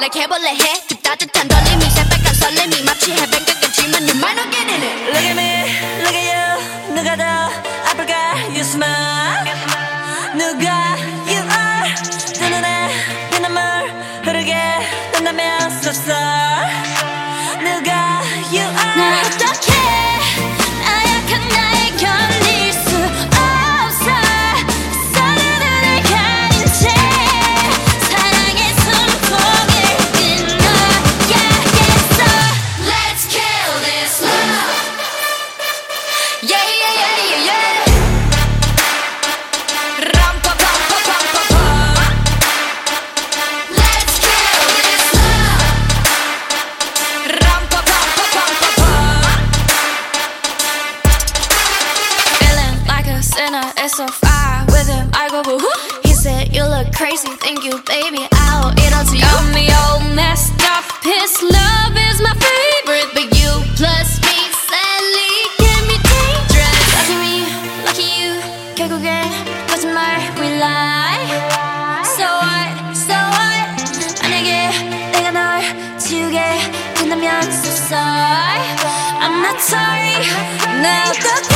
like 해볼래 해 그 따뜻한 떨림이 새빨간 설렘이 마치 해변가 같지만 you might not get in it. Look at me, look at you. 누가 더 아플까? You smile. 누가 you are. 두 눈에 피눈물 흐르게 된다면 so sorry. 누가 you are. 나 어떡해 나약한 나에 걸릴 수 없어 서로를 가린 채 사랑의 순풍을 끊어야겠어. Let's kill this love. Yeah yeah yeah yeah yeah. 람파파파파파파. Let's kill this love. 람파파파파파파. Feeling like a sinner, it's so far with him. I go boo hoo. He said you look crazy, thank you, baby. I'll eat all to you. Got me all messed up. His love is my favorite, but you plus me sadly can be dangerous. Lucky me, lucky you. 결국엔 거짓말 we lie. So what, so what? 만약에 내가 널 지우게 된다면 so sorry. I'm not sorry. 나 어떡해